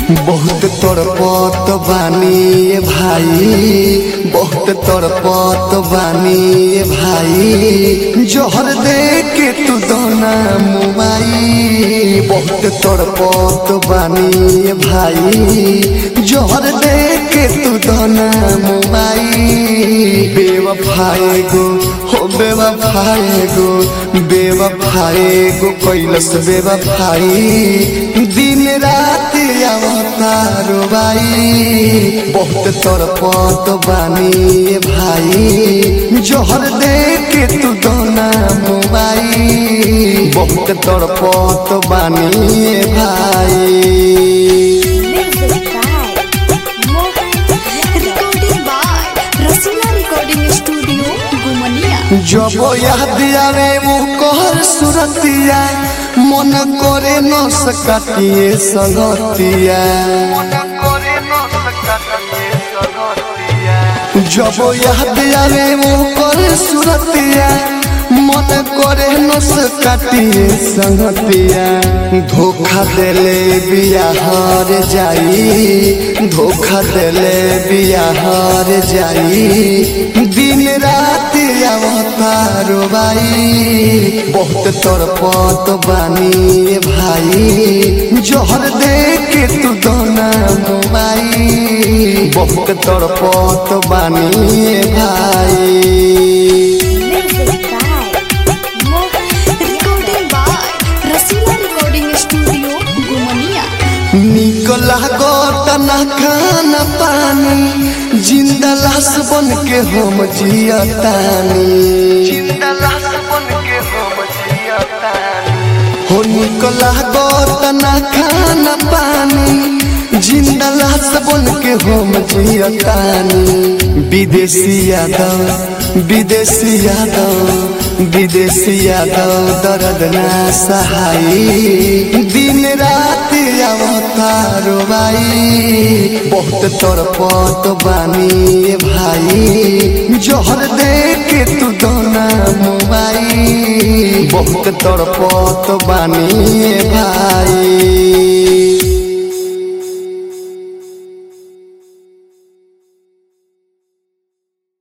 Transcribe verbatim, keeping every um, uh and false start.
बहुत तड़पत बानी भाई, बहुत तड़पत बानी भाई, जोहर दे के तू दोना मुआई। बहुत तड़पत बानी भाई, जोहर दे के तू दोना मुआई। बेवफाए गो हो बेवफाए गो, बेवफाए गो कैलस बेवफाई, दिन रात अवतारो बाई। बहुत तड़पत बानी भाई, जोहर दे के तू दोना मुआई। बहुत तड़पत बानी भाई। जब याद आवे वो कहर सुरतिया, मन करे न सकतिए संगतिया। जब याद आवे वो कहर सुरतिया, मन करे न सकतिए संगतिया। धोखा देले बिया हार जाई, धोखा देले बिया हार जाई, दिन रात अवतारो बाई। बहुत तड़पत बानी भाई, जोहर दे के तू दोना मुआई। बहुत तड़पत बानी भाई। निकला गोतना खाना पानी, जिंदा लाश बन के हम जियतानी। जिंदा लाश बन के हम जियतानी। हो निकला गोतना खाना पानी, जिंदा लाश बन के हम जियतानी। विदेशी यादव विदेशी यादव विदेशी यादव दर्द ना सहाई, दिन रात अवतारो बाई। बहुत तड़पत बानी भाई, जोहर दे के तू दोना मुआई। बहुत तड़पत बानी भाई।